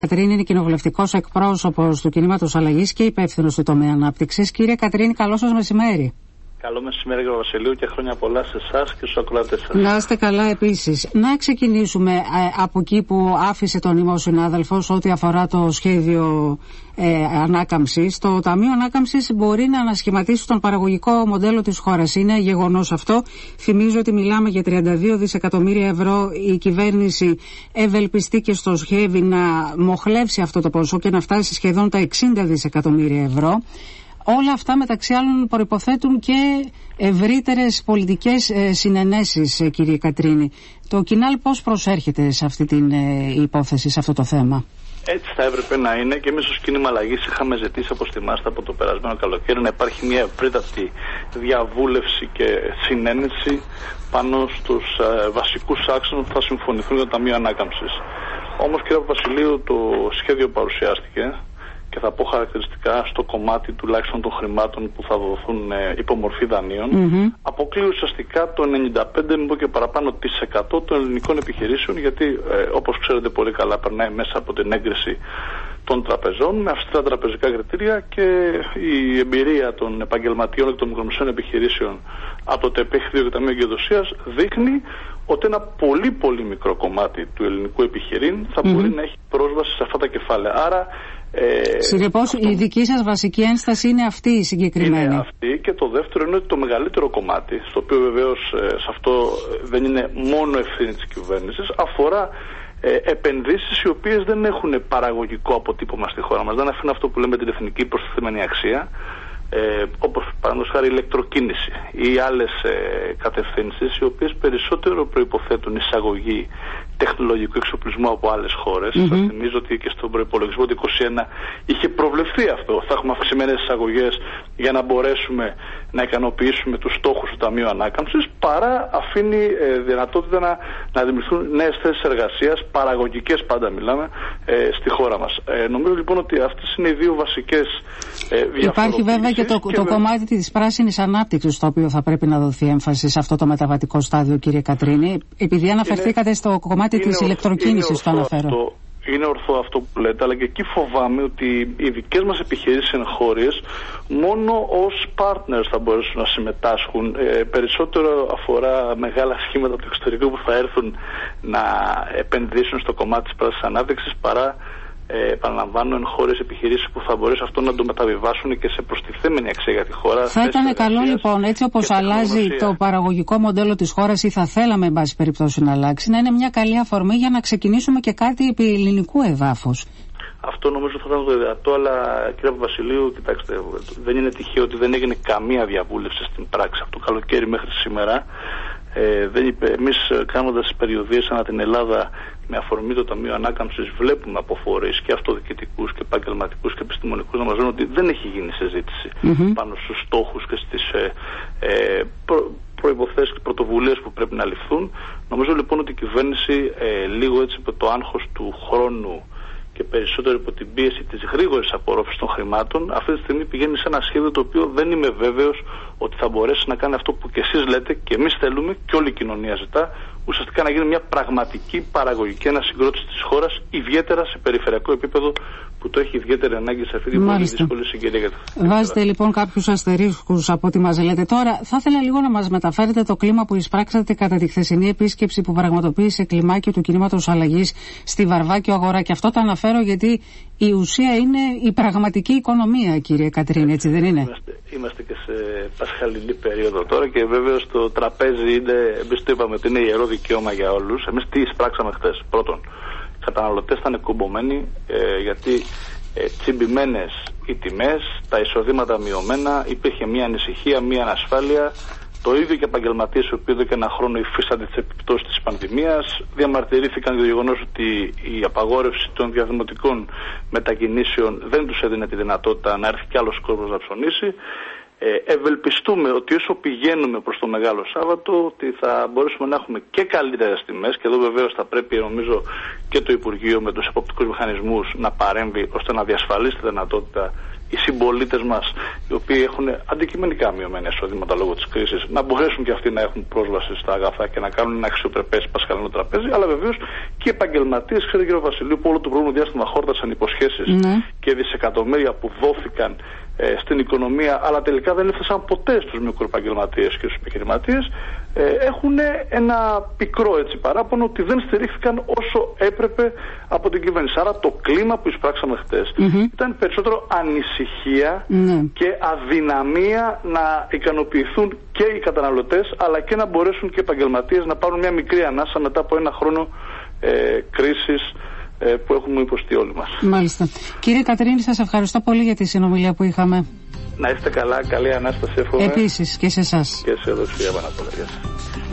Κατρίνη είναι κοινοβουλευτικός εκπρόσωπος του Κινήματος Αλλαγής και υπεύθυνος του τομέα ανάπτυξης. Κύριε Κατρίνη, καλό σας μεσημέρι. Καλό μεσημέρι, κύριε Βασιλείου, και χρόνια πολλά σε εσάς και στους ακροατές σας. Να είστε καλά επίσης. Να ξεκινήσουμε από εκεί που άφησε τον ήμο συνάδελφος ό,τι αφορά το σχέδιο ανάκαμψης. Το Ταμείο Ανάκαμψης μπορεί να ανασχηματίσει τον παραγωγικό μοντέλο της χώρας. Είναι γεγονός αυτό. Θυμίζω ότι μιλάμε για 32 δισεκατομμύρια ευρώ. Η κυβέρνηση ευελπιστεί στο σχέδιο να μοχλεύσει αυτό το ποσό και να φτάσει σχεδόν τα 60 δισεκατομμύρια ευρώ. Όλα αυτά μεταξύ άλλων προϋποθέτουν και ευρύτερες πολιτικές συνενέσεις, κύριε Κατρίνη. Το Κινάλ πώς προσέρχεται σε αυτή την υπόθεση, σε αυτό το θέμα? Έτσι θα έπρεπε να είναι, και εμείς ως Κίνημα Αλλαγής είχαμε ζητήσει, όπως θυμάστε, από το περασμένο καλοκαίρι να υπάρχει μια ευρύτατη διαβούλευση και συνένεση πάνω στους βασικούς άξονες που θα συμφωνηθούν για το Ταμείο Ανάκαμψης. Όμως, κύριε Βασιλείου, το σχέδιο παρουσιάστηκε και θα πω χαρακτηριστικά στο κομμάτι τουλάχιστον των χρημάτων που θα δοθούν υπό μορφή δανείων, αποκλεί ουσιαστικά το 95, μην πω και παραπάνω, % των ελληνικών επιχειρήσεων, γιατί όπως ξέρετε πολύ καλά περνάει μέσα από την έγκριση των τραπεζών με αυστηρά τραπεζικά κριτήρια, και η εμπειρία των επαγγελματιών και των μικρομεσαίων επιχειρήσεων από το ΤΕΠ 2 και Ταμείο Εγκυδοσίας δείχνει ότι ένα πολύ μικρό κομμάτι του ελληνικού επιχειρήν θα μπορεί να έχει πρόσβαση σε αυτά τα κεφάλαια. Άρα συνεπώς η δική σας βασική ένσταση είναι αυτή η συγκεκριμένη? Είναι αυτή, και το δεύτερο είναι ότι το μεγαλύτερο κομμάτι, στο οποίο βεβαίως σε αυτό δεν είναι μόνο ευθύνη της κυβέρνησης, αφορά επενδύσεις οι οποίες δεν έχουν παραγωγικό αποτύπωμα στη χώρα μας, δεν αφήνουν αυτό που λέμε την εθνική προστιθέμενη αξία, όπως παραδείγματος χάρη ηλεκτροκίνηση ή άλλες κατευθύνσεις, οι οποίες περισσότερο προϋποθέτουν εισαγωγή τεχνολογικού εξοπλισμού από άλλες χώρες. Σας θυμίζω ότι και στον προϋπολογισμό του 2021 είχε προβλεφθεί αυτό. Θα έχουμε αυξημένες εισαγωγές για να μπορέσουμε να ικανοποιήσουμε τους στόχους του Ταμείου Ανάκαμψης, παρά αφήνει δυνατότητα να δημιουργηθούν νέες θέσεις εργασίας, παραγωγικές πάντα μιλάμε, στη χώρα μας. Νομίζω λοιπόν ότι αυτές είναι οι δύο βασικές διαφοροποίησεις. Υπάρχει βέβαια και το κομμάτι της πράσινης ανάπτυξης, στο οποίο θα πρέπει να δοθεί έμφαση σε αυτό το μεταβατικό στάδιο, κύριε Κατρίνη. Επειδή αναφερθήκατε στο κομμάτι της ηλεκτροκίνησης, το αναφέρω. Είναι ορθό αυτό που λέτε, αλλά και εκεί φοβάμαι ότι οι δικές μας επιχειρήσεις εγχώριες μόνο ως partners θα μπορέσουν να συμμετάσχουν. Περισσότερο αφορά μεγάλα σχήματα του εξωτερικού που θα έρθουν να επενδύσουν στο κομμάτι της πράσινης ανάπτυξης, παρά επαναλαμβάνω εγχώριες επιχειρήσεις που θα μπορέσουν αυτό να το μεταβιβάσουν και σε προστιθέμενη αξία για τη χώρα. Θα ήταν καλό λοιπόν, έτσι όπως αλλάζει το παραγωγικό μοντέλο της χώρας, ή θα θέλαμε εν πάση περιπτώσει να αλλάξει, να είναι μια καλή αφορμή για να ξεκινήσουμε και κάτι επί ελληνικού εδάφους. Αυτό νομίζω θα ήταν το ιδεατό, αλλά κύριε Βασιλείου, κοιτάξτε, δεν είναι τυχαίο ότι δεν έγινε καμία διαβούλευση στην πράξη από το καλοκαίρι μέχρι σήμερα. Εμείς κάνοντας τις περιοδίες ανά την Ελλάδα με αφορμή το Ταμείο Ανάκαμψης, βλέπουμε από φορείς και αυτοδιοικητικούς και επαγγελματικούς και επιστημονικούς να μας λένε ότι δεν έχει γίνει συζήτηση πάνω στους στόχους και στις προϋποθέσεις και πρωτοβουλίες που πρέπει να ληφθούν. Νομίζω λοιπόν ότι η κυβέρνηση λίγο έτσι από το άγχος του χρόνου και περισσότερο υπό την πίεση της γρήγορης απορρόφησης των χρημάτων, αυτή τη στιγμή πηγαίνει σε ένα σχέδιο το οποίο δεν είμαι βέβαιος ότι θα μπορέσει να κάνει αυτό που και εσείς λέτε και εμείς θέλουμε και όλη η κοινωνία ζητά, ουσιαστικά να γίνει μια πραγματική παραγωγική ανασυγκρότηση της χώρας, ιδιαίτερα σε περιφερειακό επίπεδο που το έχει ιδιαίτερη ανάγκη σε αυτή την πολύ δύσκολη συγκυρία. Βάζετε λοιπόν κάποιους αστερίσκους από ό,τι μας λέτε. Τώρα θα ήθελα λίγο να μας μεταφέρετε το κλίμα που εισπράξατε κατά τη χθεσινή επίσκεψη που πραγματοποίησε κλιμάκιο του Κινήματος Αλλαγής στη Βαρβάκιο Αγορά. Και αυτό το αναφέρω γιατί η ουσία είναι η πραγματική οικονομία, κύριε Κατρίνη, έτσι δεν είναι? Είμαστε και σε πασχαλινή περίοδο τώρα και βέβαιως το τραπέζι είναι, εμείς το είπαμε ότι είναι ιερό δικαίωμα για όλους. Εμείς τι εισπράξαμε χθες? Πρώτον, οι καταναλωτές ήταν εκκομπομένοι γιατί τσιμπημένες οι τιμές, τα εισοδήματα μειωμένα, υπήρχε μια ανησυχία, μια ανασφάλεια. Το ίδιο και επαγγελματίες οι οποίοι εδώ και ένα χρόνο υφίστανται τις επιπτώσεις της πανδημίας διαμαρτυρήθηκαν για το γεγονός ότι η απαγόρευση των διαδημοτικών μετακινήσεων δεν τους έδινε τη δυνατότητα να έρθει κι άλλος κόσμος να ψωνίσει. Ευελπιστούμε ότι όσο πηγαίνουμε προς το Μεγάλο Σάββατο ότι θα μπορέσουμε να έχουμε και καλύτερες τιμές, και εδώ βεβαίως θα πρέπει νομίζω και το Υπουργείο με τους εποπτικούς μηχανισμούς να παρέμβει ώστε να διασφαλίσει τη δυνατότητα οι συμπολίτες μας, οι οποίοι έχουν αντικειμενικά μειωμένα εισοδήματα λόγω της κρίσης, να μπορέσουν και αυτοί να έχουν πρόσβαση στα αγαθά και να κάνουν ένα αξιοπρεπές πασχαλινό τραπέζι, αλλά βεβαίως και οι επαγγελματίες, ξέρετε κύριε Βασιλείου, που όλο το προηγούμενο διάστημα χόρτασαν υποσχέσεις και δισεκατομμύρια που δόθηκαν στην οικονομία, αλλά τελικά δεν έφτασαν ποτέ στους μικροεπαγγελματίες και στους επιχειρηματίες, έχουν ένα πικρό παράπονο ότι δεν στηρίχθηκαν όσο έπρεπε από την κυβέρνηση. Άρα το κλίμα που εισπράξαμε χτες ήταν περισσότερο ανησυχία και αδυναμία να ικανοποιηθούν και οι καταναλωτές, αλλά και να μπορέσουν και οι επαγγελματίες να πάρουν μια μικρή ανάσα μετά από ένα χρόνο κρίσης που έχουμε υποστεί όλοι μας. Μάλιστα. Κύριε Κατρίνη, σας ευχαριστώ πολύ για τη συνομιλία που είχαμε. Να είστε καλά, καλή Ανάσταση εύχομαι. Επίσης και σε εσάς. Και σε εδώ, κυρία Παναπολέγια.